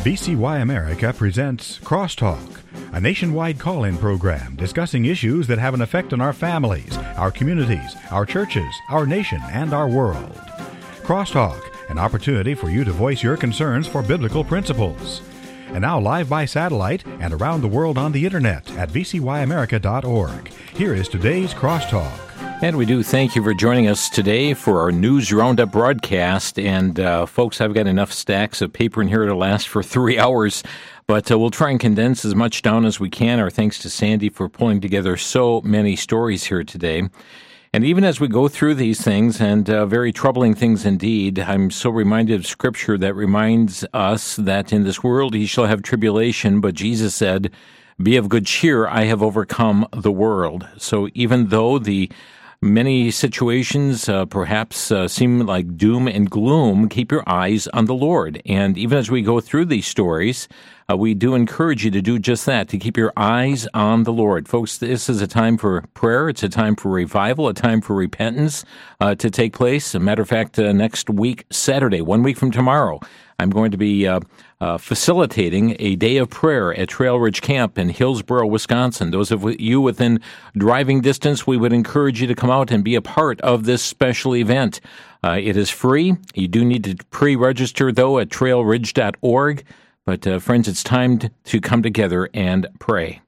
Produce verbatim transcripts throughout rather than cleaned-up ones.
V C Y America presents Crosstalk, a nationwide call-in program discussing issues that have an effect on our families, our communities, our churches, our nation, and our world. Crosstalk, an opportunity for you to voice your concerns for biblical principles. And now live by satellite and around the world on the internet at v c y america dot org. Here is today's Crosstalk. And we do thank you for joining us today for our News Roundup broadcast. And uh, folks, I've got enough stacks of paper in here to last for three hours, but uh, we'll try and condense as much down as we can. Our thanks to Sandy for pulling together so many stories here today. And even as we go through these things, and uh, very troubling things indeed, I'm so reminded of Scripture that reminds us that in this world he shall have tribulation, but Jesus said, "Be of good cheer, I have overcome the world." So even though the many situations uh, perhaps uh, seem like doom and gloom, keep your eyes on the Lord. And even as we go through these stories, uh, we do encourage you to do just that, to keep your eyes on the Lord. Folks, this is a time for prayer. It's a time for revival, a time for repentance uh, to take place. As a matter of fact, uh, next week, Saturday, one week from tomorrow, I'm going to be uh, uh, facilitating a day of prayer at Trail Ridge Camp in Hillsboro, Wisconsin. Those of you within driving distance, we would encourage you to come out and be a part of this special event. Uh, it is free. You do need to pre-register, though, at trail ridge dot org. But, uh, friends, it's time to come together and pray.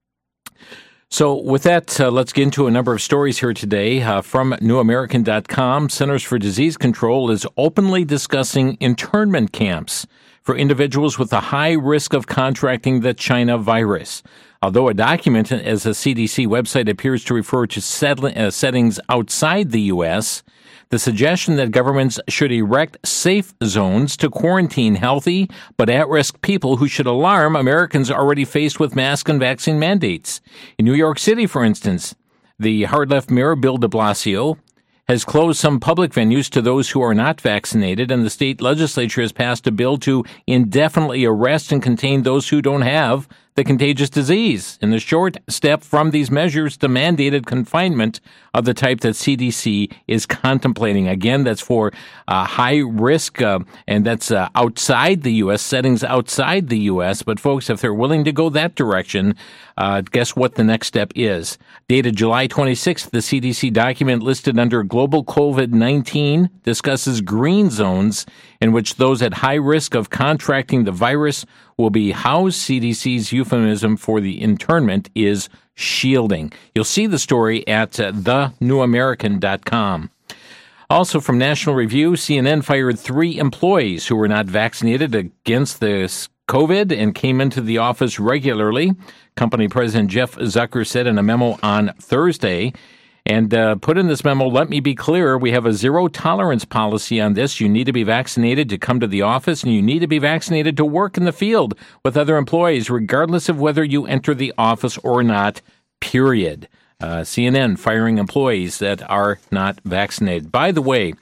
So with that, uh, let's get into a number of stories here today. Uh, from new american dot com, Centers for Disease Control is openly discussing internment camps for individuals with a high risk of contracting the China virus. Although a document as a C D C website appears to refer to set- uh, settings outside the U S, the suggestion that governments should erect safe zones to quarantine healthy but at-risk people who should alarm Americans already faced with mask and vaccine mandates. In New York City, for instance, the hard-left mayor, Bill de Blasio, has closed some public venues to those who are not vaccinated, and the state legislature has passed a bill to indefinitely arrest and contain those who don't have the contagious disease, in the short step from these measures to mandated confinement of the type that C D C is contemplating. Again, that's for uh, high risk, uh, and that's uh, outside the U S, settings outside the U S. But folks, if they're willing to go that direction, uh, guess what the next step is? Dated July twenty-sixth, the C D C document listed under Global COVID nineteen discusses green zones in which those at high risk of contracting the virus will be housed. C D C's euphemism for the internment is shielding. You'll see the story at uh, the new american dot com. Also from National Review, C N N fired three employees who were not vaccinated against the COVID and came into the office regularly. Company President Jeff Zucker said in a memo on Thursday, and uh, put in this memo, "Let me be clear, we have a zero-tolerance policy on this. You need to be vaccinated to come to the office, and you need to be vaccinated to work in the field with other employees, regardless of whether you enter the office or not, period." Uh, C N N firing employees that are not vaccinated. By the way,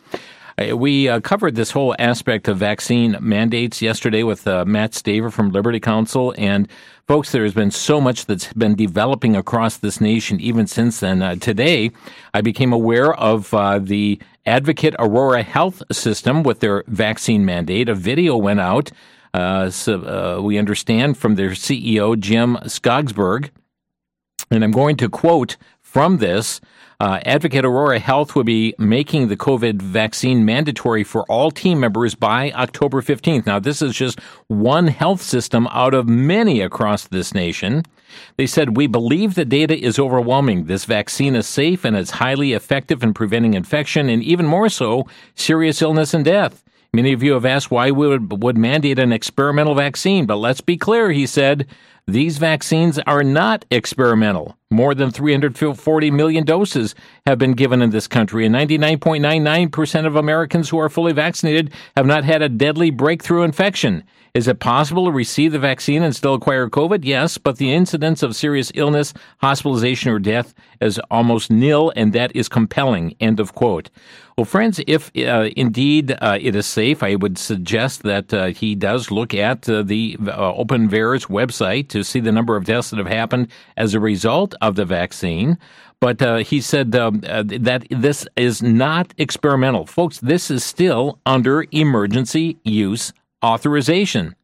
we uh, covered this whole aspect of vaccine mandates yesterday with uh, Matt Staver from Liberty Counsel. And folks, there has been so much that's been developing across this nation even since then. Uh, today, I became aware of uh, the Advocate Aurora Health System with their vaccine mandate. A video went out, uh, so, uh, we understand, from their C E O, Jim Skogsberg. And I'm going to quote from this. Uh, Advocate Aurora Health will be making the COVID vaccine mandatory for all team members by October fifteenth. Now, this is just one health system out of many across this nation. They said, "We believe the data is overwhelming. This vaccine is safe and it's highly effective in preventing infection and even more so, serious illness and death. Many of you have asked why we would, would mandate an experimental vaccine, but let's be clear," he said, "these vaccines are not experimental. More than three hundred forty million doses have been given in this country, and ninety-nine point nine nine percent of Americans who are fully vaccinated have not had a deadly breakthrough infection. Is it possible to receive the vaccine and still acquire COVID? Yes, but the incidence of serious illness, hospitalization, or death is almost nil, and that is compelling." End of quote. Well, friends, if uh, indeed uh, it is safe, I would suggest that uh, he does look at uh, the uh, OpenVAERS website to see the number of deaths that have happened as a result of the vaccine. But uh, he said um, uh, that this is not experimental. Folks, this is still under emergency use authorization.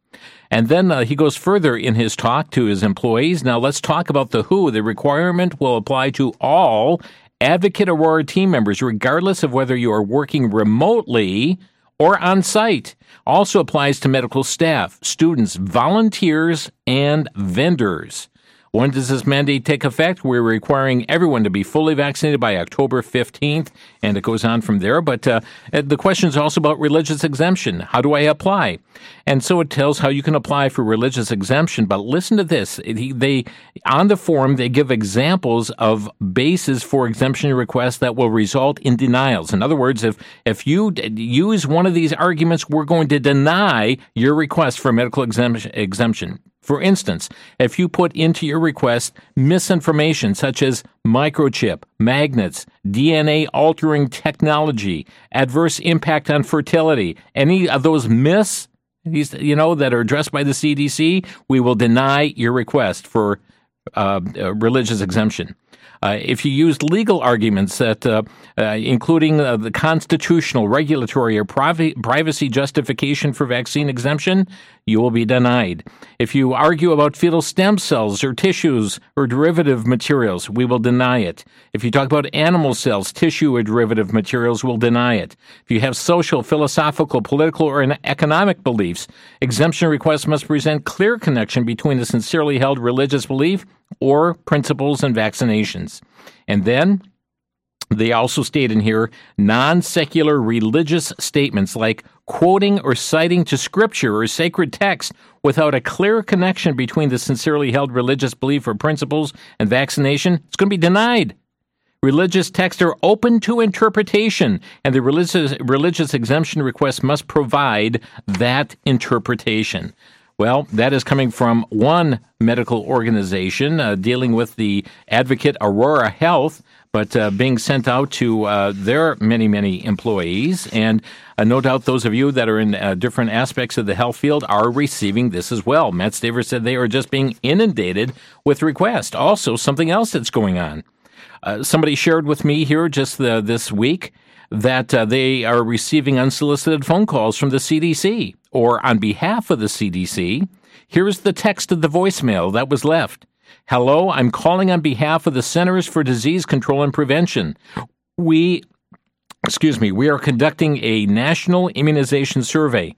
And then uh, he goes further in his talk to his employees. Now let's talk about the who. The requirement will apply to all Advocate Aurora team members, regardless of whether you are working remotely or on site. Also applies to medical staff, students, volunteers, and vendors. When does this mandate take effect? We're requiring everyone to be fully vaccinated by October fifteenth, and it goes on from there. But uh, the question is also about religious exemption. How do I apply? And so it tells how you can apply for religious exemption. But listen to this. It, they on the form, they give examples of bases for exemption requests that will result in denials. In other words, if, if you use one of these arguments, we're going to deny your request for medical exemption. exemption. For instance, if you put into your request misinformation such as microchip, magnets, D N A altering technology, adverse impact on fertility, any of those myths, you know, that are addressed by the C D C, we will deny your request for uh, religious exemption. Uh, if you use legal arguments that, uh, uh, including uh, the constitutional, regulatory, or priv- privacy justification for vaccine exemption, you will be denied. If you argue about fetal stem cells or tissues or derivative materials, we will deny it. If you talk about animal cells, tissue, or derivative materials, we'll deny it. If you have social, philosophical, political, or economic beliefs, exemption requests must present clear connection between a sincerely held religious belief or principles and vaccinations. And then they also state in here non-secular religious statements like quoting or citing to scripture or sacred text without a clear connection between the sincerely held religious belief or principles and vaccination, it's going to be denied. Religious texts are open to interpretation, and the religious, religious exemption request must provide that interpretation. Well, that is coming from one medical organization uh, dealing with the Advocate Aurora Health, but uh, being sent out to uh, their many, many employees. And uh, no doubt those of you that are in uh, different aspects of the health field are receiving this as well. Matt Staver said they are just being inundated with requests. Also, something else that's going on. Uh, somebody shared with me here just the, this week that uh, they are receiving unsolicited phone calls from the C D C or on behalf of the C D C. Here's the text of the voicemail that was left. Hello, I'm calling on behalf of the Centers for Disease Control and Prevention. We, excuse me, we are conducting a national immunization survey,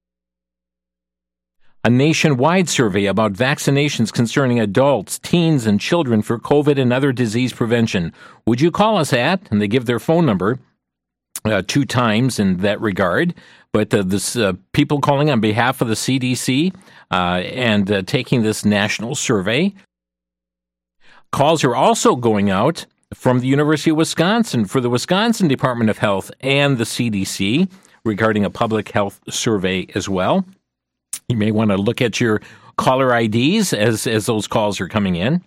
a nationwide survey about vaccinations concerning adults, teens, and children for COVID and other disease prevention. Would you call us at, and they give their phone number, Uh, two times in that regard, but uh, this uh, people calling on behalf of the C D C uh, and uh, taking this national survey. Calls are also going out from the University of Wisconsin for the Wisconsin Department of Health and the C D C regarding a public health survey as well. You may want to look at your caller I Ds as, as those calls are coming in.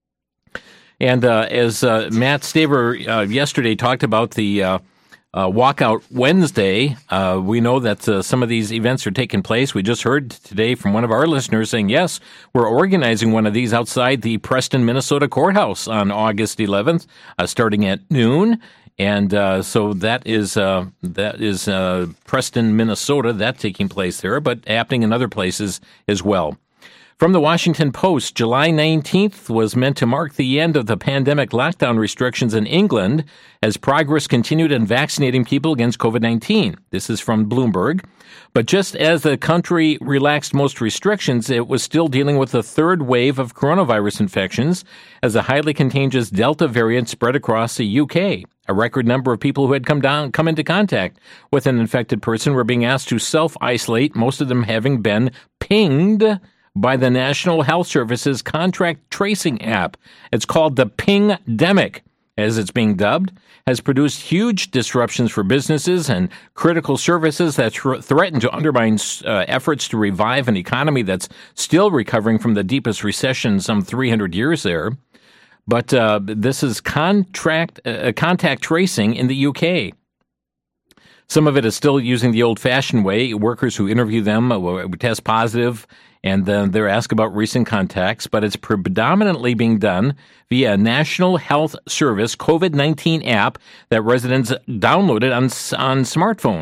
And uh, as uh, Matt Staver uh, yesterday talked about the uh, Uh, Walkout Wednesday, uh, we know that uh, some of these events are taking place. We just heard today from one of our listeners saying, yes, we're organizing one of these outside the Preston, Minnesota courthouse on August eleventh, uh, starting at noon. And uh, so that is uh, that is uh, Preston, Minnesota, that taking place there, but happening in other places as well. From the Washington Post, July nineteenth was meant to mark the end of the pandemic lockdown restrictions in England as progress continued in vaccinating people against COVID nineteen. This is from Bloomberg. But just as the country relaxed most restrictions, it was still dealing with a third wave of coronavirus infections as a highly contagious Delta variant spread across the U K. A record number of people who had come down, come into contact with an infected person were being asked to self-isolate, most of them having been pinged by the National Health Service's contract tracing app. It's called the Pingdemic, as it's being dubbed, has produced huge disruptions for businesses and critical services that th- threaten to undermine uh, efforts to revive an economy that's still recovering from the deepest recession in some three hundred years there. But uh, this is contract uh, contact tracing in the U K. Some of it is still using the old-fashioned way. Workers who interview them uh, test positive, and then they're asked about recent contacts, but it's predominantly being done via a National Health Service COVID nineteen app that residents downloaded on, on smartphones.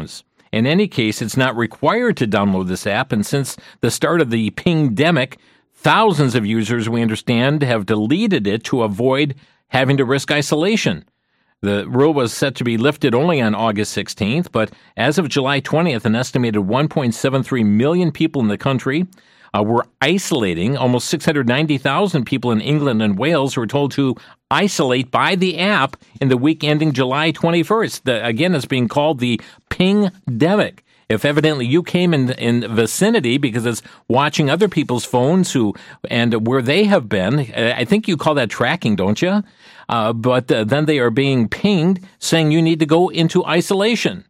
In any case, it's not required to download this app, and since the start of the pingdemic, thousands of users, we understand, have deleted it to avoid having to risk isolation. The rule was set to be lifted only on August sixteenth, but as of July twentieth, an estimated one point seven three million people in the country uh, were isolating. Almost six hundred ninety thousand people in England and Wales were told to isolate by the app in the week ending July twenty-first. The, again, it's being called the pingdemic. If evidently you came in in the vicinity because it's watching other people's phones who and where they have been, I think you call that tracking, don't you? Uh, but uh, then they are being pinged saying you need to go into isolation.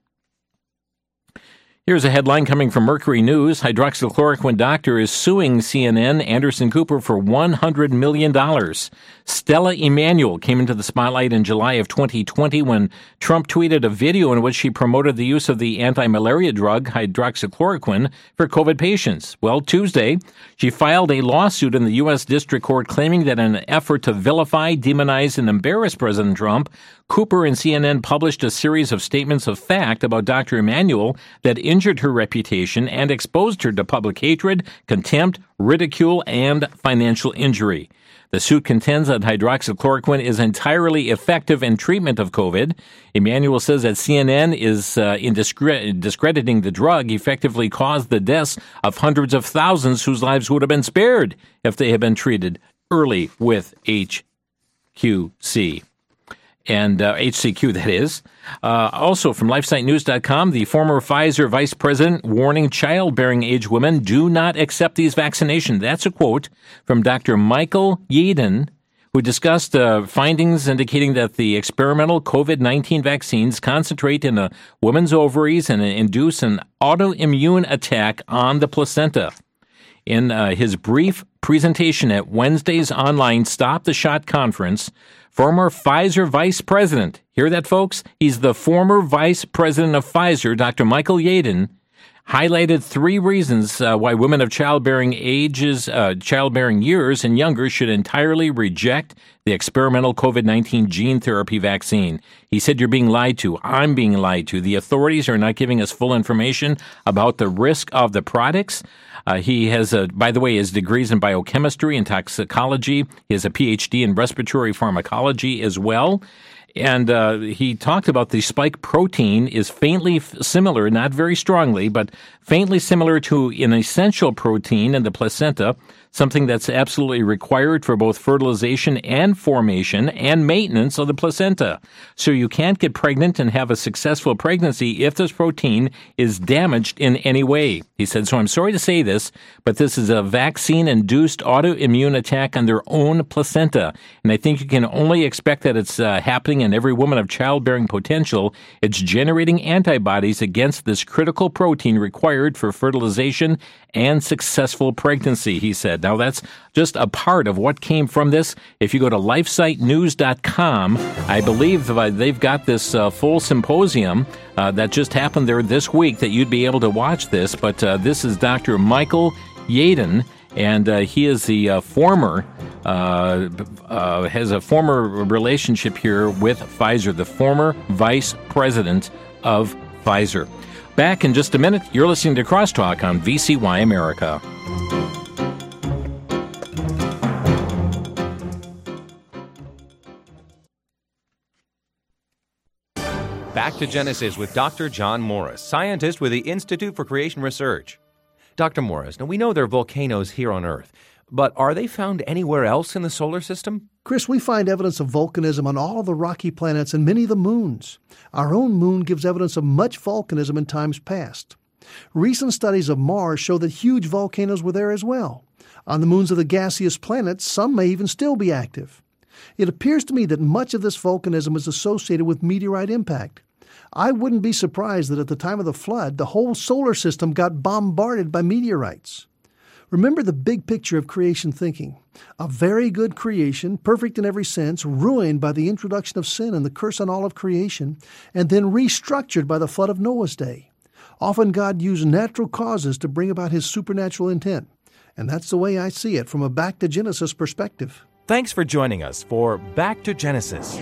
Here's a headline coming from Mercury News. Hydroxychloroquine doctor is suing C N N Anderson Cooper for one hundred million dollars. Stella Emanuel came into the spotlight in July of twenty twenty when Trump tweeted a video in which she promoted the use of the anti-malaria drug hydroxychloroquine for COVID patients. Well, Tuesday, she filed a lawsuit in the U S District Court claiming that in an effort to vilify, demonize, and embarrass President Trump, Cooper and C N N published a series of statements of fact about Doctor Emanuel that injured her reputation and exposed her to public hatred, contempt, ridicule, and financial injury. The suit contends that hydroxychloroquine is entirely effective in treatment of COVID. Emanuel says that C N N is uh, in discre- discrediting the drug effectively caused the deaths of hundreds of thousands whose lives would have been spared if they had been treated early with H Q C. And uh, H C Q, that is. Uh, also from LifeSite News dot com, the former Pfizer vice president warning childbearing age women do not accept these vaccinations. That's a quote from Doctor Michael Yeadon, who discussed uh, findings indicating that the experimental COVID nineteen vaccines concentrate in a woman's ovaries and induce an autoimmune attack on the placenta. In uh, his brief presentation at Wednesday's online Stop the Shot conference, former Pfizer vice president, hear that, folks? He's the former vice president of Pfizer, Doctor Michael Yeadon, highlighted three reasons uh, why women of childbearing ages, uh, childbearing years and younger should entirely reject the experimental COVID nineteen gene therapy vaccine. He said, you're being lied to. I'm being lied to. The authorities are not giving us full information about the risk of the products. Uh, he has, a, by the way, his degrees in biochemistry and toxicology. He has a P H D in respiratory pharmacology as well. And uh, he talked about the spike protein is faintly f- similar, not very strongly, but faintly similar to an essential protein in the placenta, something that's absolutely required for both fertilization and formation and maintenance of the placenta. So you can't get pregnant and have a successful pregnancy if this protein is damaged in any way. He said, so I'm sorry to say this, but this is a vaccine-induced autoimmune attack on their own placenta. And I think you can only expect that it's uh, happening in every woman of childbearing potential. It's generating antibodies against this critical protein required for fertilization and successful pregnancy, he said. Now, that's just a part of what came from this. If you go to LifeSite News dot com, I believe they've got this uh, full symposium uh, that just happened there this week that you'd be able to watch this. But uh, this is Doctor Michael Yeadon, and uh, he is the uh, former, uh, uh, has a former relationship here with Pfizer, the former vice president of Pfizer. Back in just a minute. You're listening to Crosstalk on V C Y America. Back to Genesis with Doctor John Morris, scientist with the Institute for Creation Research. Doctor Morris, now we know there are volcanoes here on Earth, but are they found anywhere else in the solar system? Chris, we find evidence of volcanism on all of the rocky planets and many of the moons. Our own moon gives evidence of much volcanism in times past. Recent studies of Mars show that huge volcanoes were there as well. On the moons of the gaseous planets, some may even still be active. It appears to me that much of this volcanism is associated with meteorite impact. I wouldn't be surprised that at the time of the flood, the whole solar system got bombarded by meteorites. Remember the big picture of creation thinking. A very good creation, perfect in every sense, ruined by the introduction of sin and the curse on all of creation, and then restructured by the flood of Noah's day. Often God used natural causes to bring about his supernatural intent. And that's the way I see it from a Back to Genesis perspective. Thanks for joining us for Back to Genesis.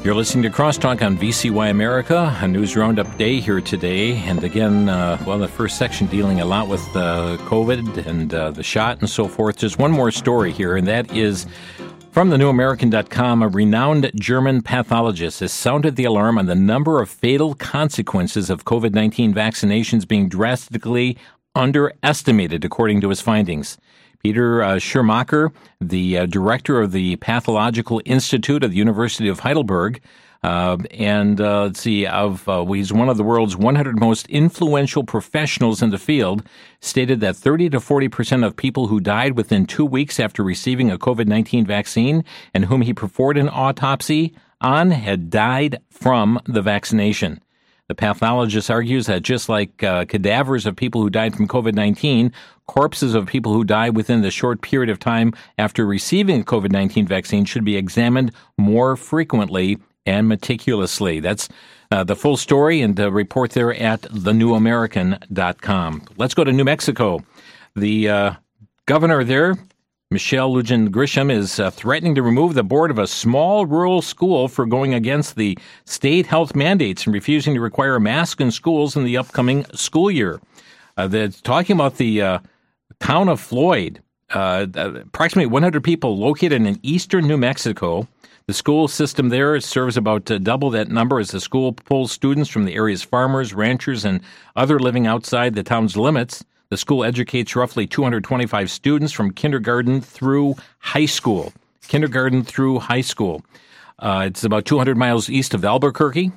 You're listening to Crosstalk on V C Y America, a news roundup day here today. And again, uh, well, the first section dealing a lot with uh, COVID and uh, the shot and so forth. Just one more story here, and that is from the new american dot com. A renowned German pathologist has sounded the alarm on the number of fatal consequences of COVID nineteen vaccinations being drastically underestimated, according to his findings. Peter uh, Schirmacher, the uh, director of the Pathological Institute of the University of Heidelberg, uh, and uh, let's see, of uh, he's one of the world's one hundred most influential professionals in the field, stated that thirty to forty percent of people who died within two weeks after receiving a COVID nineteen vaccine and whom he performed an autopsy on had died from the vaccination. The pathologist argues that just like uh, cadavers of people who died from COVID nineteen, corpses of people who died within the short period of time after receiving a COVID nineteen vaccine should be examined more frequently and meticulously. That's uh, the full story and the report there at the new american dot com. Let's go to New Mexico. The uh, governor there, Michelle Lujan Grisham, is uh, threatening to remove the board of a small rural school for going against the state health mandates and refusing to require a mask in schools in the upcoming school year. Uh, they're talking about the uh, town of Floyd, uh, approximately one hundred people located in eastern New Mexico. The school system there serves about uh, double that number as the school pulls students from the area's farmers, ranchers, and other living outside the town's limits. The school educates roughly two hundred twenty-five students from kindergarten through high school. Kindergarten through high school. Uh, it's about two hundred miles east of Albuquerque.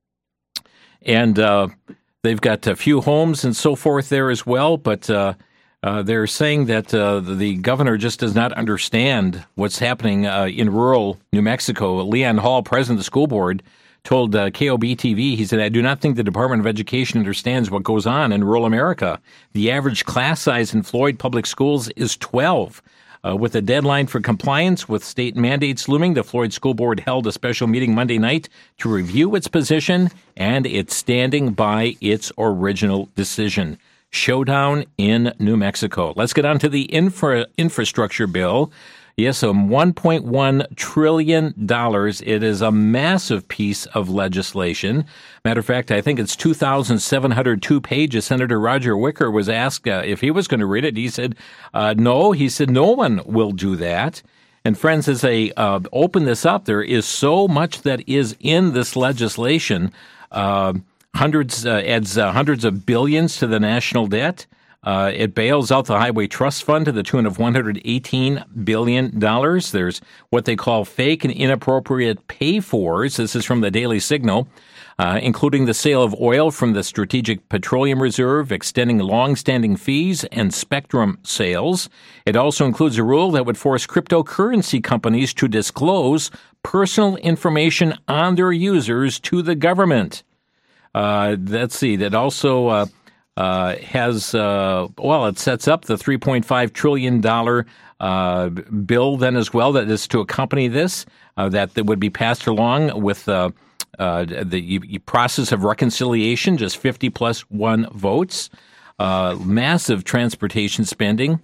And uh, they've got a few homes and so forth there as well. But uh, uh, they're saying that uh, the governor just does not understand what's happening uh, in rural New Mexico. Leon Hall, president of the school board, told uh, K O B T V, he said, "I do not think the Department of Education understands what goes on in rural America. The average class size in Floyd Public Schools is twelve. Uh, with a deadline for compliance with state mandates looming, the Floyd School Board held a special meeting Monday night to review its position, and it's standing by its original decision." Showdown in New Mexico. Let's get on to the infra- infrastructure bill. Yes, um, one point one trillion dollars. It is a massive piece of legislation. Matter of fact, I think it's two thousand seven hundred two pages. Senator Roger Wicker was asked uh, if he was going to read it. He said, uh, no. He said, no one will do that. And friends, as they uh, open this up, there is so much that is in this legislation. Uh, hundreds, uh, adds uh, hundreds of billions to the national debt. Uh, it bails out the Highway Trust Fund to the tune of one hundred eighteen billion dollars. There's what they call fake and inappropriate pay-fors. This is from the Daily Signal, uh, including the sale of oil from the Strategic Petroleum Reserve, extending long-standing fees, and spectrum sales. It also includes a rule that would force cryptocurrency companies to disclose personal information on their users to the government. Uh, let's see, that also... Uh, Uh, has, uh, well, it sets up the three point five trillion dollars uh, bill then as well that is to accompany this, uh, that, that would be passed along with uh, uh, the process of reconciliation, just fifty plus one votes, uh, massive transportation spending,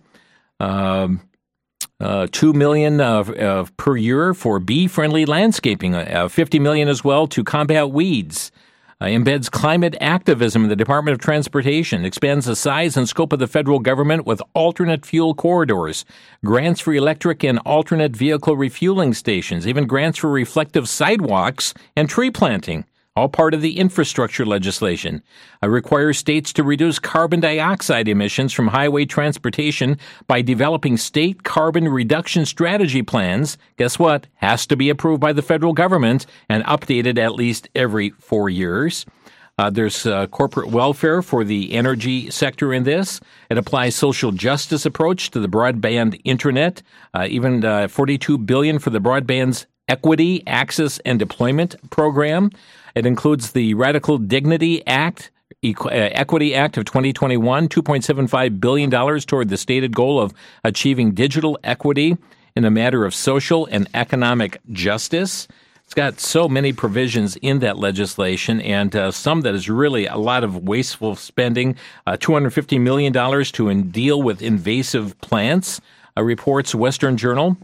um, uh, two million dollars uh, uh, per year for bee-friendly landscaping, uh, fifty million dollars as well to combat weeds. Uh, embeds climate activism in the Department of Transportation, expands the size and scope of the federal government with alternate fuel corridors, grants for electric and alternate vehicle refueling stations, even grants for reflective sidewalks and tree planting, all part of the infrastructure legislation. Uh, requires states to reduce carbon dioxide emissions from highway transportation by developing state carbon reduction strategy plans. Guess what? Has to be approved by the federal government and updated at least every four years. Uh, there's uh, corporate welfare for the energy sector in this. It applies social justice approach to the broadband internet, uh, even uh, forty-two billion dollars for the broadband's Equity, Access, and Deployment program. It includes the Radical Dignity Act, Equ- uh, Equity Act of twenty twenty-one, two point seven five billion dollars toward the stated goal of achieving digital equity in a matter of social and economic justice. It's got so many provisions in that legislation, and uh, some that is really a lot of wasteful spending. Uh, two hundred fifty million dollars to in- deal with invasive plants, uh, reports Western Journal.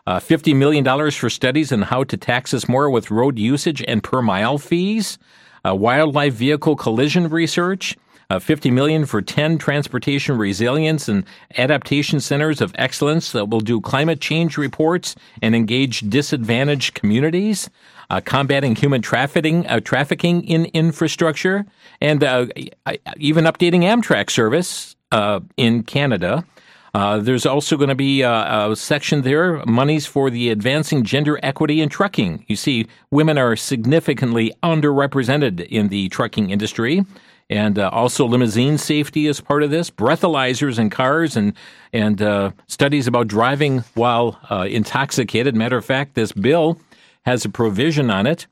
Uh, fifty million dollars for studies on how to tax us more with road usage and per mile fees. Uh, wildlife vehicle collision research. Uh, fifty million dollars for ten transportation resilience and adaptation centers of excellence that will do climate change reports and engage disadvantaged communities. Uh, combating human trafficking, uh, trafficking in infrastructure, and uh, even updating Amtrak service uh, in Canada. Uh, there's also going to be a, a section there, monies for the advancing gender equity in trucking. You see, women are significantly underrepresented in the trucking industry. And uh, also limousine safety is part of this, breathalyzers in cars, and and uh, studies about driving while uh, intoxicated. Matter of fact, this bill has a provision on it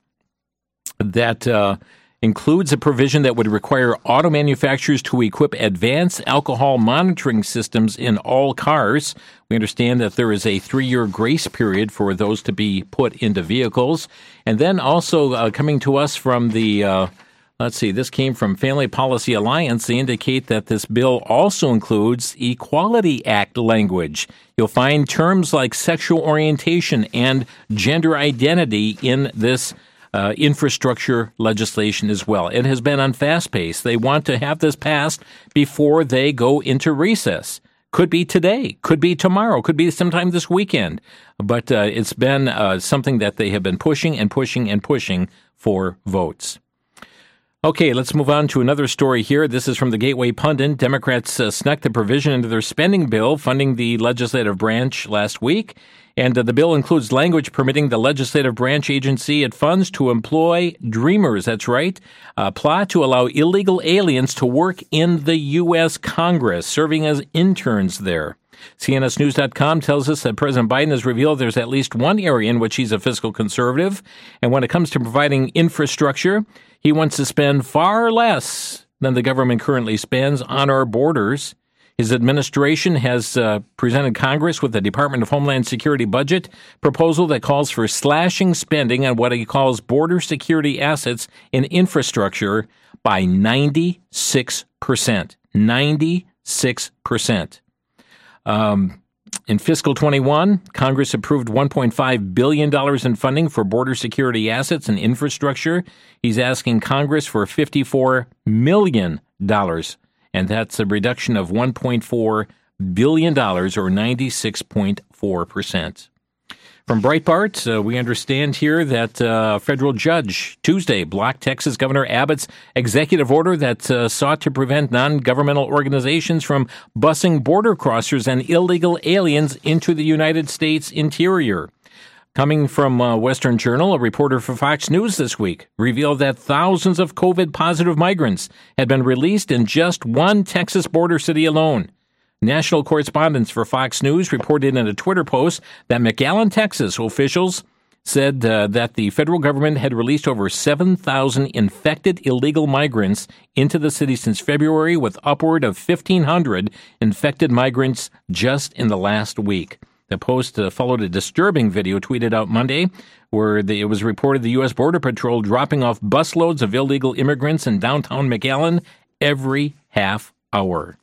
that uh, includes a provision that would require auto manufacturers to equip advanced alcohol monitoring systems in all cars. We understand that there is a three-year grace period for those to be put into vehicles. And then also uh, coming to us from the, uh, let's see, this came from Family Policy Alliance. They indicate that this bill also includes Equality Act language. You'll find terms like sexual orientation and gender identity in this uh, infrastructure legislation as well. It has been on fast pace. They want to have this passed before they go into recess. Could be today, could be tomorrow, could be sometime this weekend. But uh, it's been uh, something that they have been pushing and pushing and pushing for votes. Okay, let's move on to another story here. This is from the Gateway Pundit. Democrats uh, snuck the provision into their spending bill funding the legislative branch last week. And uh, the bill includes language permitting the legislative branch agency it funds to employ dreamers. That's right. A plot to allow illegal aliens to work in the U S Congress, serving as interns there. C N S News dot com tells us that President Biden has revealed there's at least one area in which he's a fiscal conservative. And when it comes to providing infrastructure, he wants to spend far less than the government currently spends on our borders. His administration has uh, presented Congress with a Department of Homeland Security budget proposal that calls for slashing spending on what he calls border security assets and infrastructure by ninety-six percent. ninety-six percent. Um, in fiscal twenty-one, Congress approved one point five billion dollars in funding for border security assets and infrastructure. He's asking Congress for fifty-four million dollars, and that's a reduction of one point four billion dollars, or ninety-six point four percent. From Breitbart, uh, we understand here that uh, a federal judge Tuesday blocked Texas Governor Abbott's executive order that uh, sought to prevent non-governmental organizations from busing border crossers and illegal aliens into the United States interior. Coming from uh, Western Journal, a reporter for Fox News this week revealed that thousands of COVID-positive migrants had been released in just one Texas border city alone. National correspondents for Fox News reported in a Twitter post that McAllen, Texas officials said uh, that the federal government had released over seven thousand infected illegal migrants into the city since February, with upward of fifteen hundred infected migrants just in the last week. The post uh, followed a disturbing video tweeted out Monday where the, it was reported the U S. Border Patrol dropping off busloads of illegal immigrants in downtown McAllen every half hour.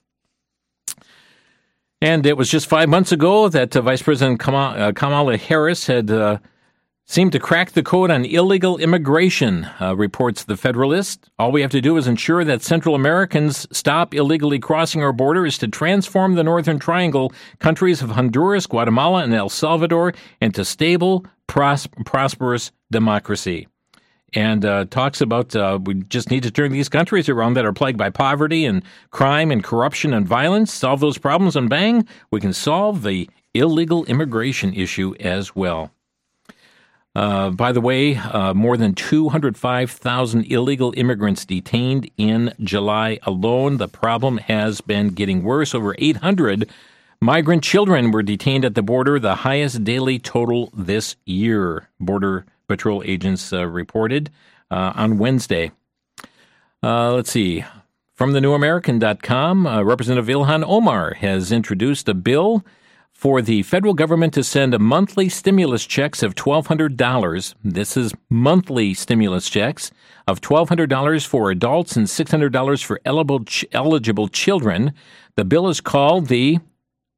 And it was just five months ago that uh, Vice President Kamala, uh, Kamala Harris had uh, seemed to crack the code on illegal immigration, uh, reports The Federalist. All we have to do is ensure that Central Americans stop illegally crossing our borders to transform the Northern Triangle countries of Honduras, Guatemala, and El Salvador into stable, pros- prosperous democracy. And uh, talks about uh, we just need to turn these countries around that are plagued by poverty and crime and corruption and violence, solve those problems, and bang, we can solve the illegal immigration issue as well. Uh, by the way, uh, more than two hundred five thousand illegal immigrants detained in July alone. The problem has been getting worse. Over eight hundred migrant children were detained at the border, the highest daily total this year. Border Patrol agents uh, reported uh, on Wednesday. Uh, let's see. From the new american dot com, uh, Representative Ilhan Omar has introduced a bill for the federal government to send monthly stimulus checks of twelve hundred dollars. This is monthly stimulus checks of twelve hundred dollars for adults and six hundred dollars for eligible, ch- eligible children. The bill is called the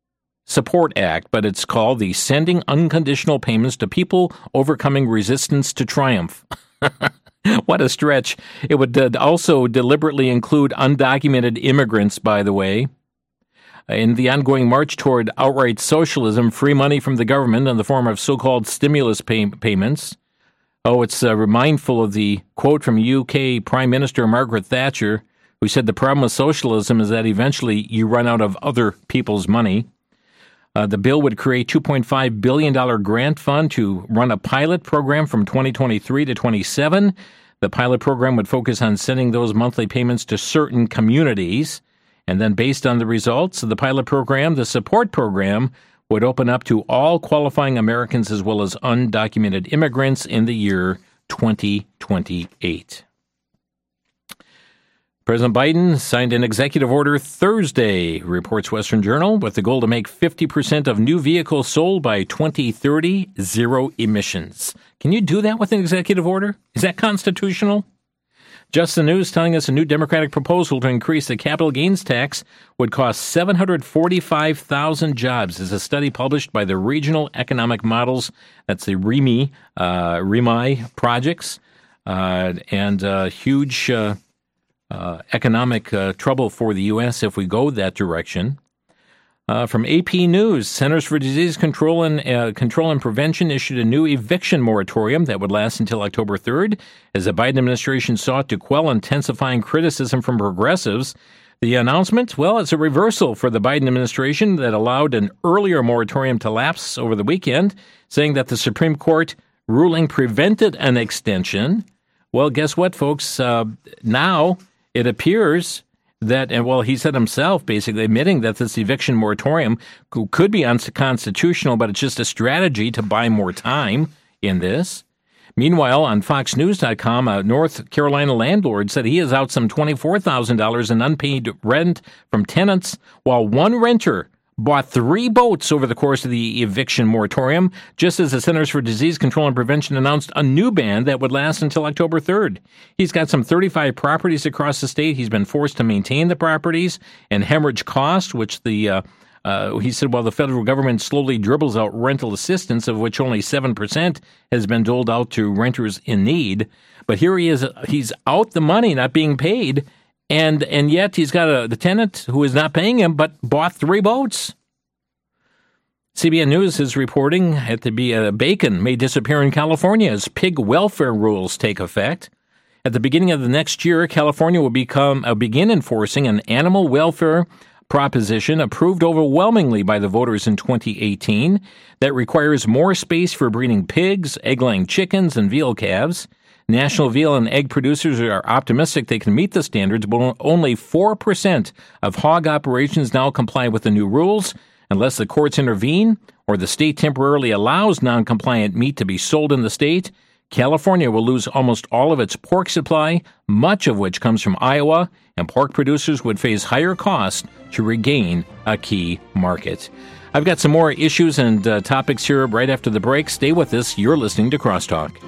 Support Act, but it's called the Sending Unconditional Payments to People Overcoming Resistance to Triumph. What a stretch. It would uh, also deliberately include undocumented immigrants, by the way. In the ongoing march toward outright socialism, free money from the government in the form of so-called stimulus pay- payments. Oh, it's uh, mindful of the quote from U K Prime Minister Margaret Thatcher, who said the problem with socialism is that eventually you run out of other people's money. Uh, the bill would create two point five billion dollars grant fund to run a pilot program from twenty twenty-three to twenty-seven. The pilot program would focus on sending those monthly payments to certain communities. And then based on the results of the pilot program, the support program would open up to all qualifying Americans as well as undocumented immigrants in the year twenty twenty-eight. President Biden signed an executive order Thursday, reports Western Journal, with the goal to make fifty percent of new vehicles sold by twenty thirty zero emissions. Can you do that with an executive order? Is that constitutional? Just the News telling us a new Democratic proposal to increase the capital gains tax would cost seven hundred forty-five thousand jobs. Is a study published by the Regional Economic Models. That's the R E M I, uh, R E M I projects, uh, and uh, huge uh, uh, economic uh, trouble for the U S if we go that direction. Uh, from A P News, Centers for Disease Control and uh, Control and Prevention issued a new eviction moratorium that would last until October third, as the Biden administration sought to quell intensifying criticism from progressives. The announcement, well, it's a reversal for the Biden administration that allowed an earlier moratorium to lapse over the weekend, saying that the Supreme Court ruling prevented an extension. Well, guess what, folks? Uh, now it appears that, and well, he said himself, basically admitting that this eviction moratorium could be unconstitutional, but it's just a strategy to buy more time in this. Meanwhile, on Fox News dot com, a North Carolina landlord said he is out some twenty-four thousand dollars in unpaid rent from tenants, while one renter bought three boats over the course of the eviction moratorium, just as the Centers for Disease Control and Prevention announced a new ban that would last until October third. He's got some thirty-five properties across the state. He's been forced to maintain the properties and hemorrhage costs, which the uh, uh, he said, while the federal government slowly dribbles out rental assistance, of which only seven percent has been doled out to renters in need. But here he is, he's out the money, not being paid. And and yet he's got a the tenant who is not paying him, but bought three boats. C B N News is reporting that the be uh, bacon may disappear in California as pig welfare rules take effect. At the beginning of the next year, California will become uh, begin enforcing an animal welfare proposition approved overwhelmingly by the voters in twenty eighteen that requires more space for breeding pigs, egg-laying chickens, and veal calves. National veal and egg producers are optimistic they can meet the standards, but only four percent of hog operations now comply with the new rules. Unless the courts intervene or the state temporarily allows non-compliant meat to be sold in the state, California will lose almost all of its pork supply, much of which comes from Iowa, and pork producers would face higher costs to regain a key market. I've got some more issues and uh, topics here right after the break. Stay with us. You're listening to Crosstalk.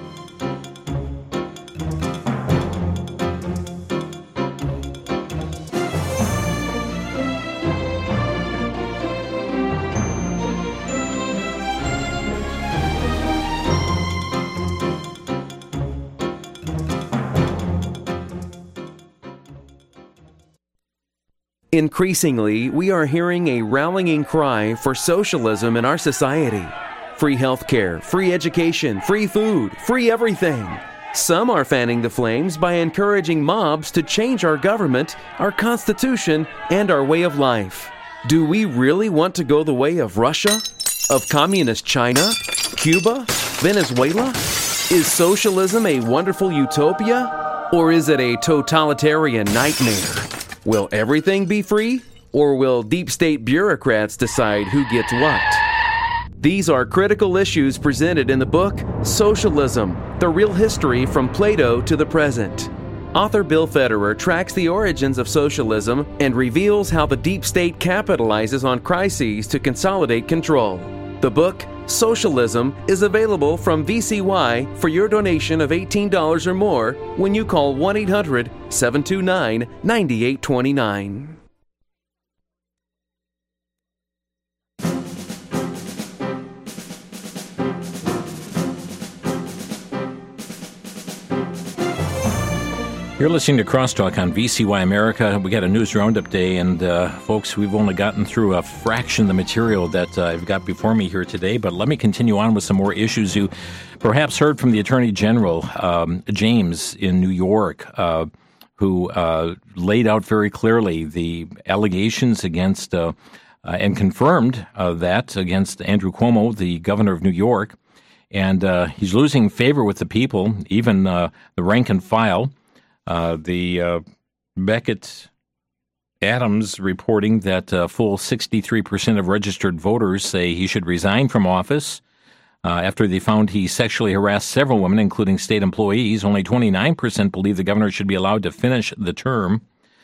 Increasingly, we are hearing a rallying cry for socialism in our society. Free healthcare, free education, free food, free everything. Some are fanning the flames by encouraging mobs to change our government, our constitution, and our way of life. Do we really want to go the way of Russia? Of communist China? Cuba? Venezuela? Is socialism a wonderful utopia? Or is it a totalitarian nightmare? Will everything be free? Or will deep state bureaucrats decide who gets what? These are critical issues presented in the book Socialism, The Real History from Plato to the Present. Author Bill Federer tracks the origins of socialism and reveals how the deep state capitalizes on crises to consolidate control. The book Socialism is available from V C Y for your donation of eighteen dollars or more when you call one eight hundred seven two nine nine eight two nine. You're listening to Crosstalk on V C Y America. We got a news roundup day, and uh, folks, we've only gotten through a fraction of the material that uh, I've got before me here today, but let me continue on with some more issues. You perhaps heard from the Attorney General, um, James, in New York, uh, who uh, laid out very clearly the allegations against uh, uh, and confirmed uh, that against Andrew Cuomo, the governor of New York, and uh, he's losing favor with the people, even uh, the rank and file. Uh, the uh, Beckett Adams reporting that uh, full sixty-three percent of registered voters say he should resign from office uh, after they found he sexually harassed several women, including state employees. Only twenty-nine percent believe the governor should be allowed to finish the term.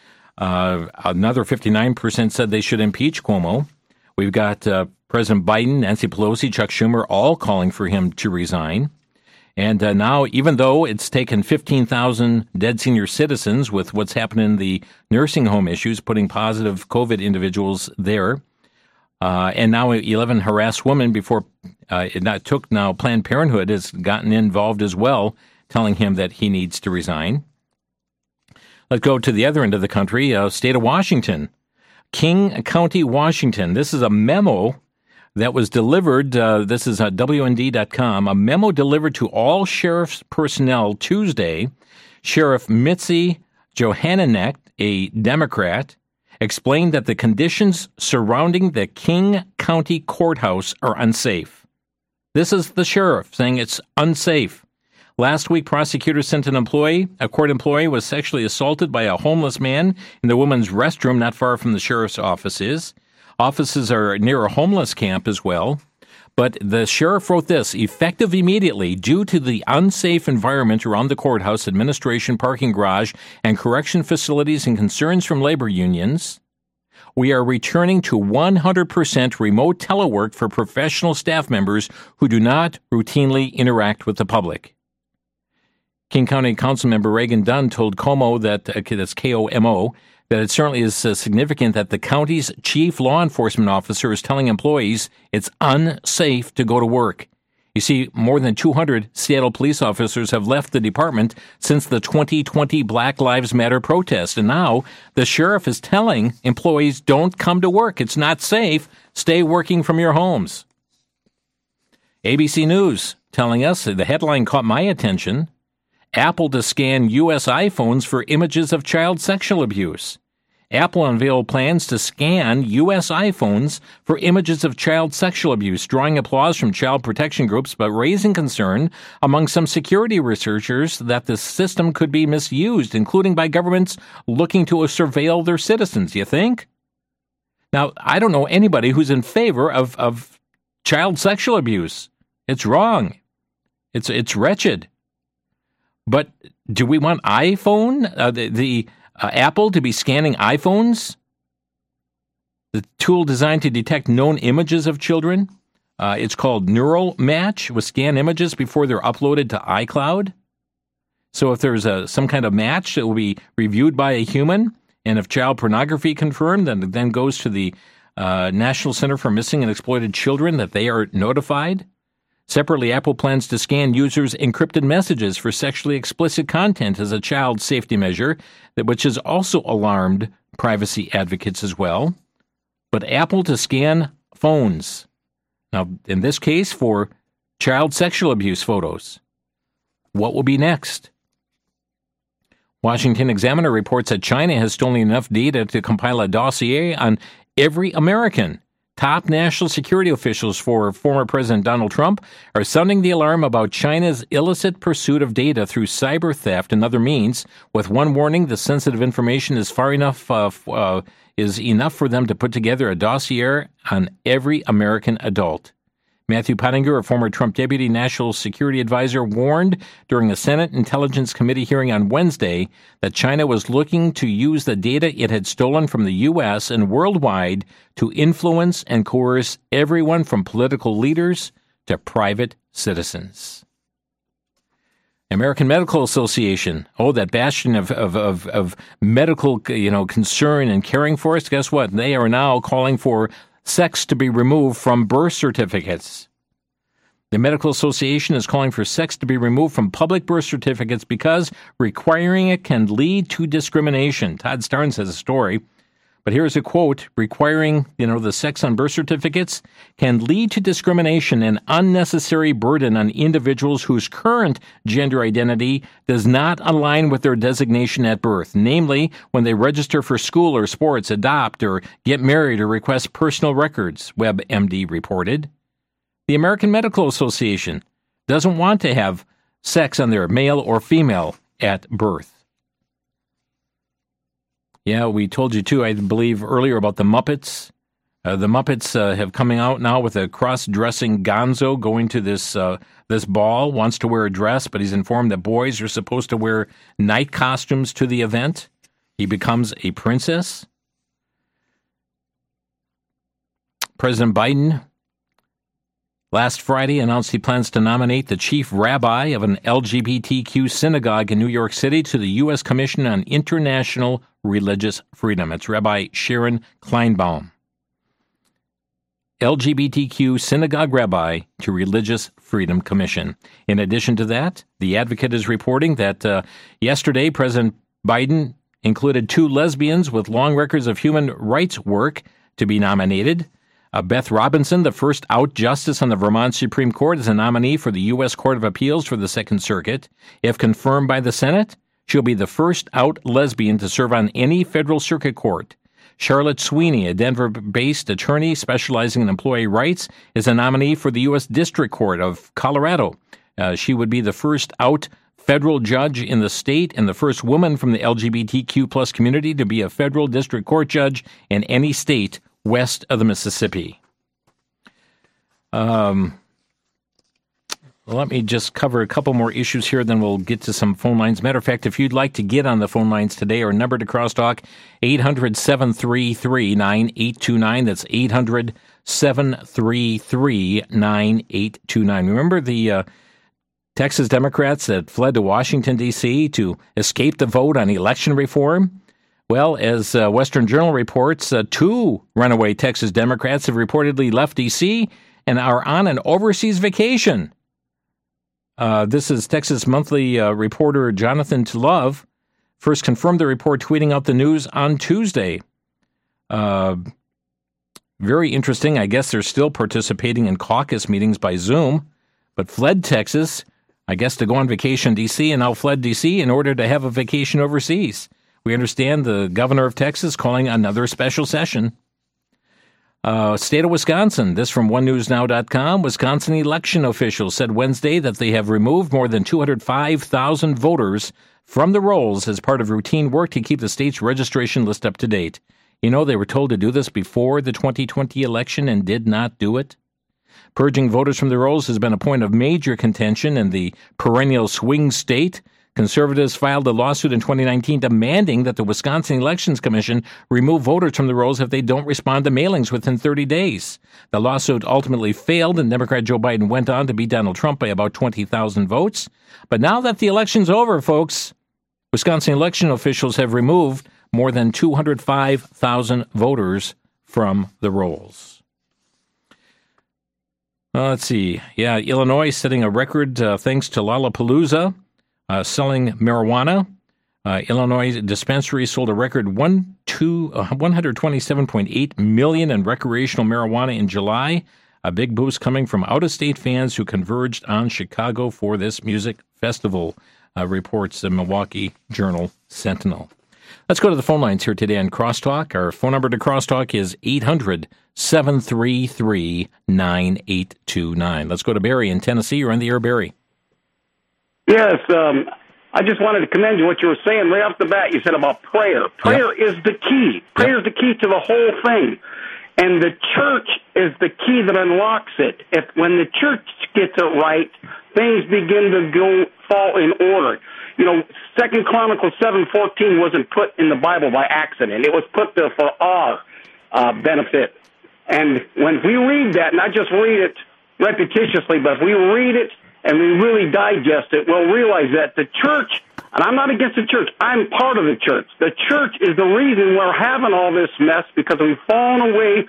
Uh, another fifty-nine percent said they should impeach Cuomo. We've got uh, President Biden, Nancy Pelosi, Chuck Schumer, all calling for him to resign. And uh, now, even though it's taken fifteen thousand dead senior citizens with what's happened in the nursing home issues, putting positive COVID individuals there, uh, and now eleven harassed women before uh, it not took now Planned Parenthood has gotten involved as well, telling him that he needs to resign. Let's go to the other end of the country, uh, state of Washington, King County, Washington. This is a memo that was delivered, uh, this is at W N D dot com, a memo delivered to all sheriff's personnel Tuesday. Sheriff Mitzi Johannenecht, a Democrat, explained that the conditions surrounding the King County Courthouse are unsafe. This is the sheriff saying it's unsafe. Last week, prosecutors sent an employee, a court employee, was sexually assaulted by a homeless man in the women's restroom not far from the sheriff's offices. Offices are near a homeless camp as well. But the sheriff wrote this: effective immediately, due to the unsafe environment around the courthouse, administration, parking garage, and correction facilities and concerns from labor unions, we are returning to one hundred percent remote telework for professional staff members who do not routinely interact with the public. King County Councilmember Reagan Dunn told Como that, uh, that's K O M O, that it certainly is uh, significant that the county's chief law enforcement officer is telling employees it's unsafe to go to work. You see, more than two hundred Seattle police officers have left the department since the twenty twenty Black Lives Matter protest, and now the sheriff is telling employees don't come to work. It's not safe. Stay working from your homes. A B C News telling us, the headline caught my attention, Apple to scan U S iPhones for images of child sexual abuse. Apple unveiled plans to scan U S iPhones for images of child sexual abuse, drawing applause from child protection groups, but raising concern among some security researchers that the system could be misused, including by governments looking to surveil their citizens, you think? Now, I don't know anybody who's in favor of, of child sexual abuse. It's wrong. It's, it's wretched. But do we want iPhone, uh, the, the uh, Apple to be scanning iPhones? The tool designed to detect known images of children. Uh, it's called Neural Match, with scan images before they're uploaded to iCloud. So if there's a, some kind of match that will be reviewed by a human, and if child pornography confirmed, then it then goes to the uh, National Center for Missing and Exploited Children, that they are notified. Separately, Apple plans to scan users' encrypted messages for sexually explicit content as a child safety measure, which has also alarmed privacy advocates as well. But Apple to scan phones. Now, in this case, for child sexual abuse photos. What will be next? Washington Examiner reports that China has stolen enough data to compile a dossier on every American. Top national security officials for former President Donald Trump are sounding the alarm about China's illicit pursuit of data through cyber theft and other means, with one warning: the sensitive information is far enough uh, uh, is enough for them to put together a dossier on every American adult. Matthew Pottinger, a former Trump deputy national security advisor, warned during a Senate Intelligence Committee hearing on Wednesday that China was looking to use the data it had stolen from the U S and worldwide to influence and coerce everyone from political leaders to private citizens. American Medical Association, oh, that bastion of, of, of, of medical, you know, concern and caring for us. Guess what? They are now calling for sex to be removed from birth certificates. The Medical Association is calling for sex to be removed from public birth certificates because requiring it can lead to discrimination. Todd Starnes has a story. But here's a quote: requiring, you know, the sex on birth certificates can lead to discrimination and unnecessary burden on individuals whose current gender identity does not align with their designation at birth, namely when they register for school or sports, adopt, or get married or request personal records, WebMD reported. The American Medical Association doesn't want to have sex on their male or female at birth. Yeah, we told you, too, I believe, earlier about the Muppets. Uh, the Muppets uh, have coming out now with a cross-dressing gonzo going to this uh, this ball, wants to wear a dress, but he's informed that boys are supposed to wear night costumes to the event. He becomes a princess. President Biden last Friday announced he plans to nominate the chief rabbi of an L G B T Q synagogue in New York City to the U S Commission on International Religious Freedom. It's Rabbi Sharon Kleinbaum. L G B T Q synagogue rabbi to Religious Freedom Commission. In addition to that, The Advocate is reporting that uh, yesterday President Biden included two lesbians with long records of human rights work to be nominated. Uh, Beth Robinson, the first out justice on the Vermont Supreme Court, is a nominee for the U S Court of Appeals for the Second Circuit. If confirmed by the Senate, she'll be the first out lesbian to serve on any federal circuit court. Charlotte Sweeney, a Denver-based attorney specializing in employee rights, is a nominee for the U S District Court of Colorado. Uh, she would be the first out federal judge in the state and the first woman from the L G B T Q plus community to be a federal district court judge in any state west of the Mississippi. Um, let me just cover a couple more issues here, then we'll get to some phone lines. Matter of fact, if you'd like to get on the phone lines today, our number to Crosstalk, eight hundred, seven three three, nine eight two nine. That's eight hundred, seven three three, nine eight two nine. Remember the uh, Texas Democrats that fled to Washington, D C to escape the vote on election reform? Well, as uh, Western Journal reports, uh, two runaway Texas Democrats have reportedly left D C and are on an overseas vacation. Uh, this is Texas Monthly uh, reporter Jonathan Love first confirmed the report, tweeting out the news on Tuesday. Uh, very interesting. I guess they're still participating in caucus meetings by Zoom, but fled Texas, I guess, to go on vacation in D C, and now fled D C in order to have a vacation overseas. We understand the governor of Texas calling another special session. Uh, state of Wisconsin, this from one news now dot com. Wisconsin election officials said Wednesday that they have removed more than two hundred five thousand voters from the rolls as part of routine work to keep the state's registration list up to date. You know, they were told to do this before the twenty twenty election and did not do it. Purging voters from the rolls has been a point of major contention in the perennial swing state. Conservatives filed a lawsuit in twenty nineteen demanding that the Wisconsin Elections Commission remove voters from the rolls if they don't respond to mailings within thirty days. The lawsuit ultimately failed, and Democrat Joe Biden went on to beat Donald Trump by about twenty thousand votes. But now that the election's over, folks, Wisconsin election officials have removed more than two hundred five thousand voters from the rolls. Uh, let's see. Yeah, Illinois setting a record uh, thanks to Lollapalooza. Uh, selling marijuana. Uh, Illinois dispensaries sold a record one, two, uh, one hundred twenty-seven point eight million dollars in recreational marijuana in July. A big boost coming from out-of-state fans who converged on Chicago for this music festival, uh, reports the Milwaukee Journal Sentinel. Let's go to the phone lines here today on Crosstalk. Our phone number to Crosstalk is eight hundred, seven three three, nine eight two nine. Let's go to Barry in Tennessee. You're on the air, Barry. Yes, um, I just wanted to commend you what you were saying right off the bat. You said about prayer. Prayer yep. is the key. Prayer yep. is the key to the whole thing. And the church is the key that unlocks it. If when the church gets it right, things begin to go fall in order. You know, Second Chronicles seven fourteen wasn't put in the Bible by accident. It was put there for our uh, benefit. And when we read that, not just read it repetitiously, but if we read it and we really digest it, we'll realize that the church, and I'm not against the church, I'm part of the church. The church is the reason we're having all this mess because we've fallen away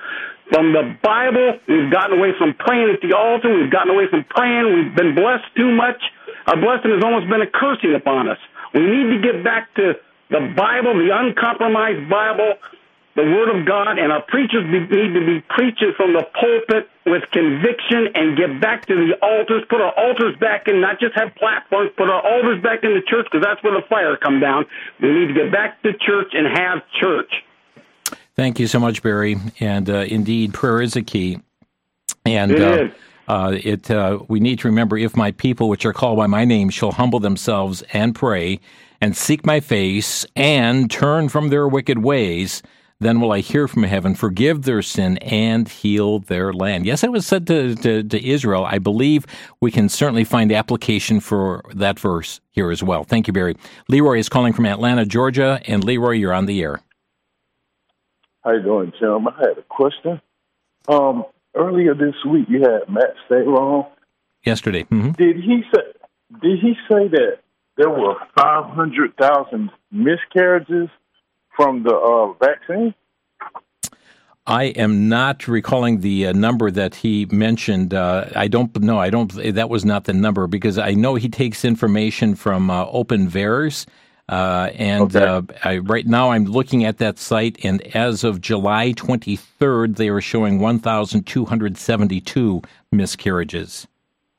from the Bible. We've gotten away from praying at the altar. We've gotten away from praying. We've been blessed too much. Our blessing has almost been a cursing upon us. We need to get back to the Bible, the uncompromised Bible, the Word of God, and our preachers be, need to be preaching from the pulpit with conviction and get back to the altars, put our altars back in, not just have platforms, put our altars back in the church, because that's where the fire come down. We need to get back to church and have church. Thank you so much, Barry. And uh, indeed, prayer is a key. And it uh, is. Uh, it uh, we need to remember, if my people, which are called by my name, shall humble themselves and pray and seek my face and turn from their wicked ways, then will I hear from heaven, forgive their sin, and heal their land. Yes, it was said to, to, to Israel. I believe we can certainly find application for that verse here as well. Thank you, Barry. Leroy is calling from Atlanta, Georgia. And Leroy, you're on the air. How you doing, Jim? I had a question. Um, earlier this week, you had Matt Staron. Yesterday. Mm-hmm. Did he say? Did he say that there were five hundred thousand miscarriages from the uh, vaccine? I am not recalling the uh, number that he mentioned. Uh, I don't know. I don't. That was not the number, because I know he takes information from uh, Open V A E R S. Uh, and okay. uh, I, right now I'm looking at that site, and as of July twenty-third, they are showing one thousand two hundred seventy-two miscarriages.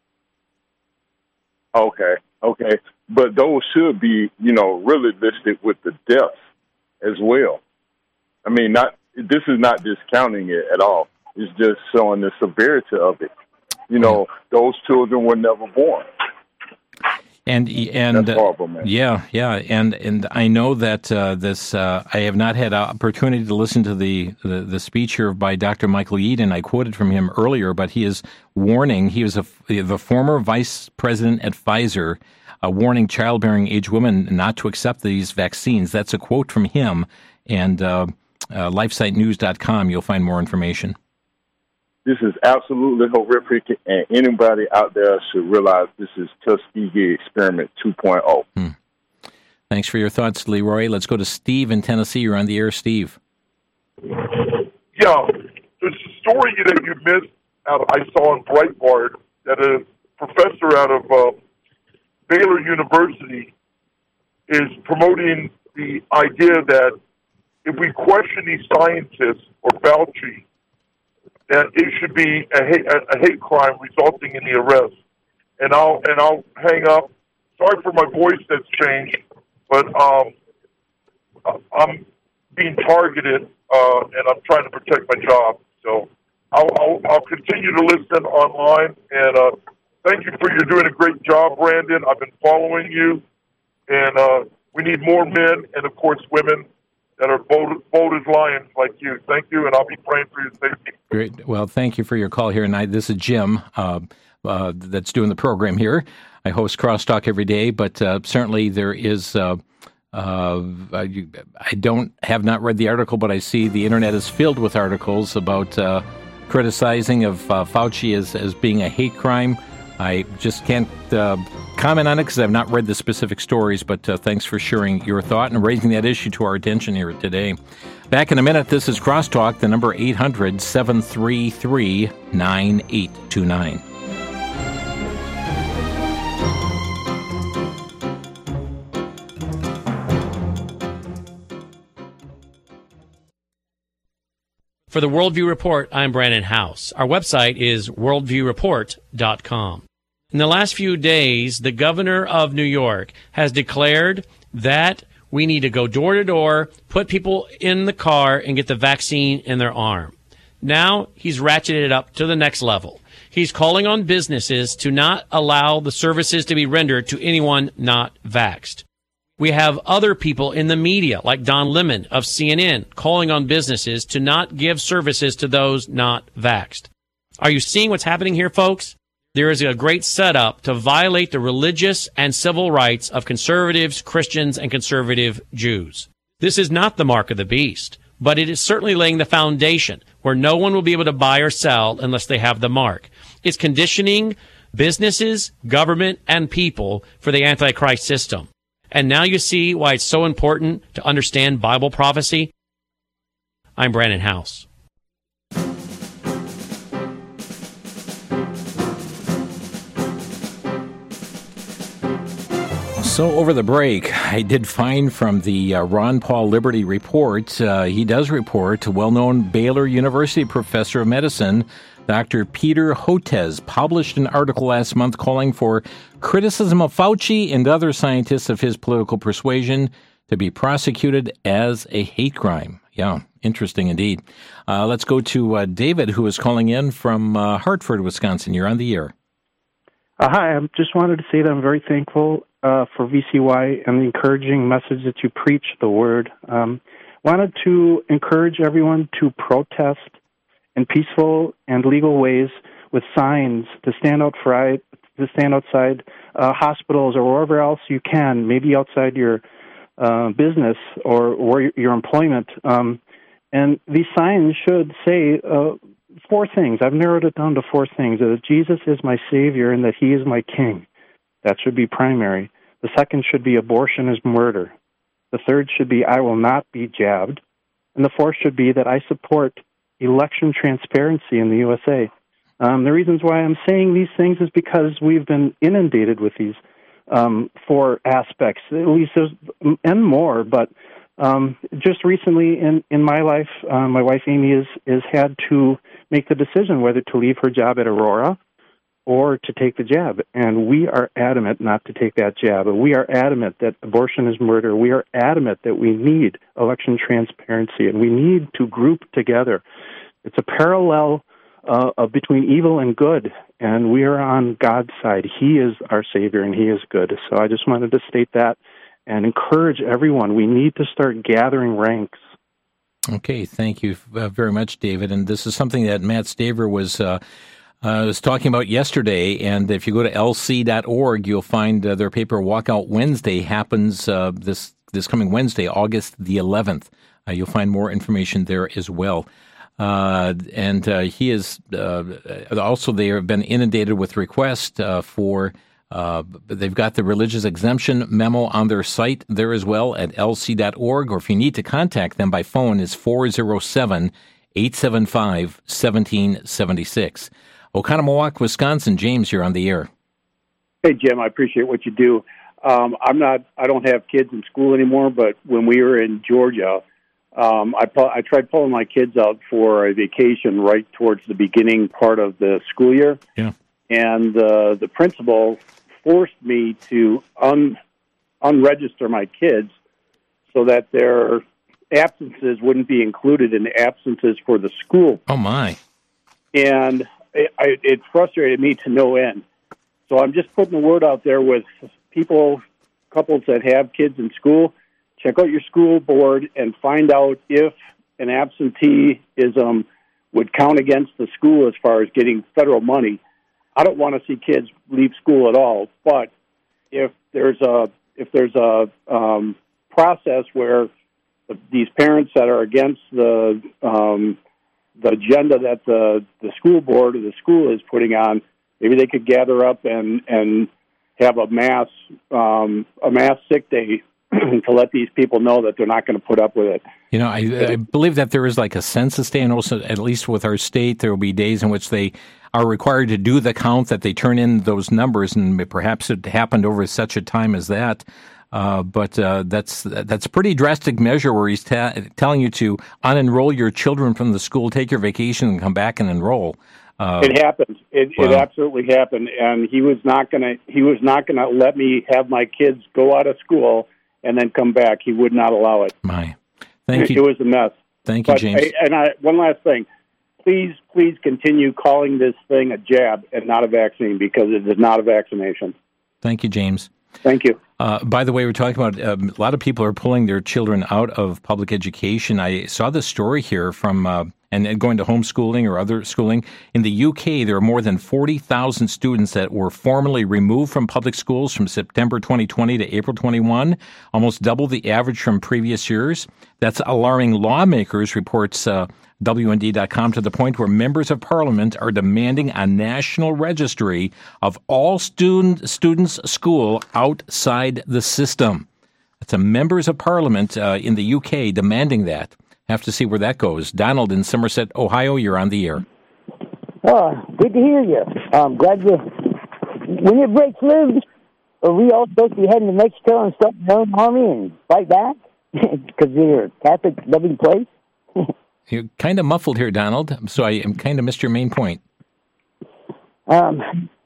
Okay, okay. But those should be, you know, really listed with the deaths as well. I mean, not this is not discounting it at all. It's just showing the severity of it. You know, those children were never born. And and That's horrible, man. Uh, yeah, yeah, and and I know that uh, this. Uh, I have not had an opportunity to listen to the, the the speech here by Doctor Michael Yeadon. I quoted from him earlier, but he is warning. He was a, the former vice president at Pfizer, uh, warning childbearing age women not to accept these vaccines. That's a quote from him. And uh, uh, lifesite news dot com. You'll find more information. This is absolutely horrific, and anybody out there should realize this is Tuskegee Experiment two point oh. Hmm. Thanks for your thoughts, Leroy. Let's go to Steve in Tennessee. You're on the air, Steve. Yeah, there's a story that you missed out of, I saw in Breitbart, that a professor out of uh, Baylor University is promoting the idea that if we question these scientists or Fauci, that it should be a hate, a hate crime resulting in the arrest. And I'll and I'll hang up. Sorry for my voice that's changed, but um, I'm being targeted, uh, and I'm trying to protect my job. So I'll, I'll, I'll continue to listen online. And uh, thank you for you're doing a great job, Brandon. I've been following you, and uh, we need more men and, of course, women that are bold, bold as lions like you. Thank you, and I'll be praying for your safety. Great. Well, thank you for your call here tonight. This is Jim uh, uh, that's doing the program here. I host Crosstalk every day, but uh, certainly there is, uh, uh, I, I don't have not read the article, but I see the internet is filled with articles about uh, criticizing of uh, Fauci as, as being a hate crime. I just can't uh, comment on it because I've not read the specific stories, but uh, thanks for sharing your thought and raising that issue to our attention here today. Back in a minute, this is Crosstalk, the number eight hundred, seven three three, nine eight two nine. For the Worldview Report, I'm Brandon House. Our website is worldview report dot com. In the last few days, the governor of New York has declared that we need to go door to door, put people in the car, and get the vaccine in their arm. Now he's ratcheted it up to the next level. He's calling on businesses to not allow the services to be rendered to anyone not vaxxed. We have other people in the media, like Don Lemon of C N N, calling on businesses to not give services to those not vaxxed. Are you seeing what's happening here, folks? There is a great setup to violate the religious and civil rights of conservatives, Christians, and conservative Jews. This is not the mark of the beast, but it is certainly laying the foundation where no one will be able to buy or sell unless they have the mark. It's conditioning businesses, government, and people for the Antichrist system. And now you see why it's so important to understand Bible prophecy. I'm Brandon House. So over the break, I did find from the uh, Ron Paul Liberty Report, uh, he does report a well-known Baylor University professor of medicine, Doctor Peter Hotez, published an article last month calling for criticism of Fauci and other scientists of his political persuasion to be prosecuted as a hate crime. Yeah, interesting indeed. Uh, let's go to uh, David, who is calling in from uh, Hartford, Wisconsin. You're on the air. Uh, hi, I just wanted to say that I'm very thankful uh, for V C Y and the encouraging message that you preach the word. Um, wanted to encourage everyone to protest in peaceful and legal ways with signs to stand out for, to stand outside uh, hospitals or wherever else you can, maybe outside your uh, business or, or your employment. Um, and these signs should say uh, four things. I've narrowed it down to four things. That Jesus is my Savior and that He is my King. That should be primary. The second should be abortion is murder. The third should be I will not be jabbed. And the fourth should be that I support election transparency in the U S A. Um, the reasons why I'm saying these things is because we've been inundated with these um, four aspects, at least there's, and more. But um, just recently in, in my life, uh, my wife Amy is, is had to make the decision whether to leave her job at Aurora or to take the jab. And we are adamant not to take that jab. We are adamant that abortion is murder. We are adamant that we need election transparency, and we need to group together. It's a parallel uh, of between evil and good, and we are on God's side. He is our Savior, and He is good. So I just wanted to state that and encourage everyone. We need to start gathering ranks. Okay, thank you uh, very much, David. And this is something that Matt Staver was uh, uh, was talking about yesterday. And if you go to L C dot org, you'll find uh, their paper Walkout Wednesday happens uh, this this coming Wednesday, August the eleventh. Uh, you'll find more information there as well. Uh, and uh, he is uh, also, they have been inundated with requests uh, for. Uh, they've got the religious exemption memo on their site there as well at L C dot org, or if you need to contact them by phone, is four oh seven, eight seven five, one seven seven six. Oconomowoc, Wisconsin. James, you're on the air. Hey, Jim, I appreciate what you do. Um, I'm not, I don't have kids in school anymore, but when we were in Georgia, um, I, pu- I tried pulling my kids out for a vacation right towards the beginning part of the school year. Yeah. And uh, the principal forced me to un- unregister my kids so that their absences wouldn't be included in the absences for the school. Oh, my. And it, I, it frustrated me to no end. So I'm just putting the word out there with people, couples that have kids in school. Check out your school board and find out if an absenteeism would count against the school as far as getting federal money. I don't want to see kids leave school at all, but if there's a if there's a um, process where these parents that are against the um, the agenda that the, the school board or the school is putting on, maybe they could gather up and, and have a mass um, a mass sick day to let these people know that they're not going to put up with it. You know, I, I believe that there is like a census day, and also, at least with our state, there will be days in which they are required to do the count, that they turn in those numbers, and perhaps it happened over such a time as that. Uh, but uh, that's that's a pretty drastic measure where he's ta- telling you to unenroll your children from the school, take your vacation, and come back and enroll. Uh, it happened. It, well, it absolutely happened, and he was not going to. He was not going to let me have my kids go out of school and then come back. He would not allow it. My, thank it, you. It was a mess. Thank you, but James. I, and I, one last thing. Please, please continue calling this thing a jab and not a vaccine, because it is not a vaccination. Thank you, James. Thank you. Uh, by the way, we're talking about um, a lot of people are pulling their children out of public education. I saw this story here from, uh, and, and going to homeschooling or other schooling. In the U K, there are more than forty thousand students that were formally removed from public schools from September twenty twenty to April twenty-one, almost double the average from previous years. That's alarming lawmakers, reports uh, W N D dot com, to the point where members of parliament are demanding a national registry of all student students' school outside the system. It's a members of parliament uh, in the U K demanding that. Have to see where that goes. Donald in Somerset, Ohio, you're on the air. Oh, good to hear you. I'm glad you, when it breaks loose, are we all supposed to be heading to Mexico and start our own army and fight back? Because we're a Catholic loving place? You're kind of muffled here, Donald, so I kind of missed your main point. Um,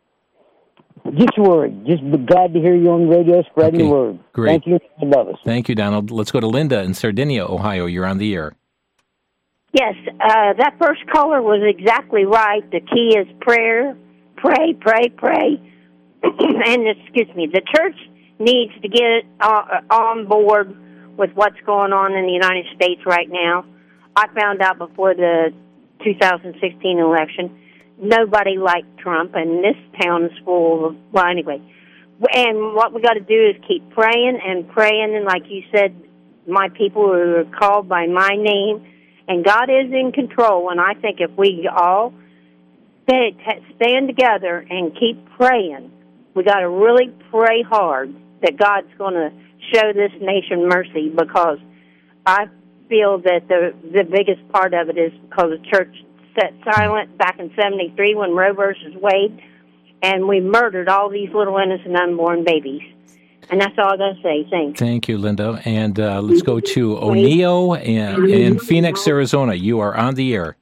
just a word. Just glad to hear you on the radio spreading okay. the word. Great. Thank you. I love us. Thank you, Donald. Let's go to Linda in Sardinia, Ohio. You're on the air. Yes, uh, that first caller was exactly right. The key is prayer. Pray, pray, pray. And, excuse me, the church needs to get uh, on board with what's going on in the United States right now. I found out before the two thousand sixteen election, nobody liked Trump, and this town is full of, well, anyway. And what we got to do is keep praying and praying, and like you said, my people who are called by my name, and God is in control, and I think if we all stay, stand together and keep praying, we got to really pray hard that God's going to show this nation mercy, because I feel that the the biggest part of it is because the church sat silent back in seventy-three when Roe versus Wade, and we murdered all these little innocent unborn babies. And that's all I got to say. Thanks. Thank you, Linda. And uh, let's go to O'Neill in, in Phoenix, Arizona. You are on the air.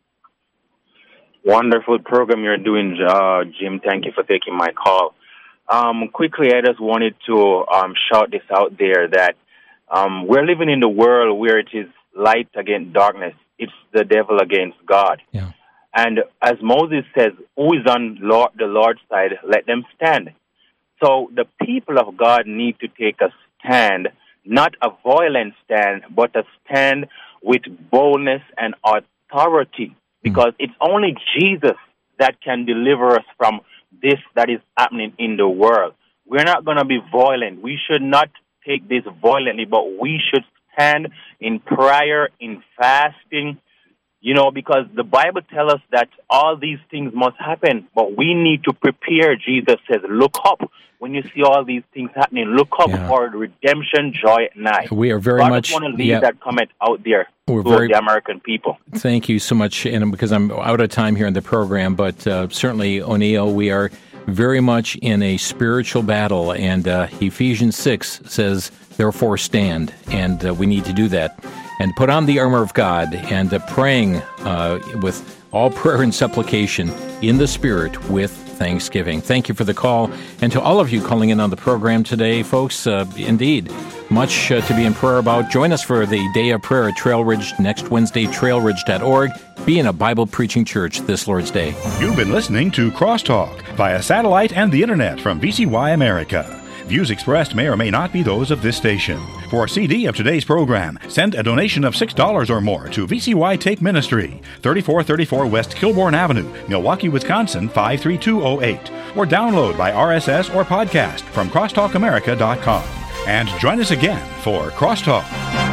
Wonderful program you're doing, uh, Jim. Thank you for taking my call. Um, quickly, I just wanted to um, shout this out there that um, we're living in the world where it is light against darkness. It's the devil against God. Yeah. And as Moses says, who is on Lord, the Lord's side, let them stand. So the people of God need to take a stand, not a violent stand, but a stand with boldness and authority, because mm. it's only Jesus that can deliver us from this that is happening in the world. We're not going to be violent. We should not take this violently, but we should stand in prayer, in fasting, you know, because the Bible tells us that all these things must happen, but we need to prepare. Jesus says, look up. When you see all these things happening, look up yeah. for redemption, joy at night. We are very so I much... I just want to leave yeah. that comment out there We're to very, the American people. Thank you so much, and because I'm out of time here in the program, but uh, certainly, O'Neill, we are very much in a spiritual battle, and uh, Ephesians six says, therefore stand, and uh, we need to do that. And put on the armor of God, and uh, praying uh, with all prayer and supplication in the Spirit with thanksgiving. Thank you for the call. And to all of you calling in on the program today, folks, uh, indeed, much uh, to be in prayer about. Join us for the Day of Prayer at Trail Ridge next Wednesday, trail ridge dot org. Be in a Bible-preaching church this Lord's Day. You've been listening to Crosstalk via satellite and the Internet from V C Y America. Views expressed may or may not be those of this station. For a C D of today's program, send a donation of six dollars or more to V C Y Take Ministry, thirty-four thirty-four West Kilbourne Avenue, Milwaukee, Wisconsin, five three two oh eight. Or download by R S S or podcast from crosstalk america dot com. And join us again for Crosstalk.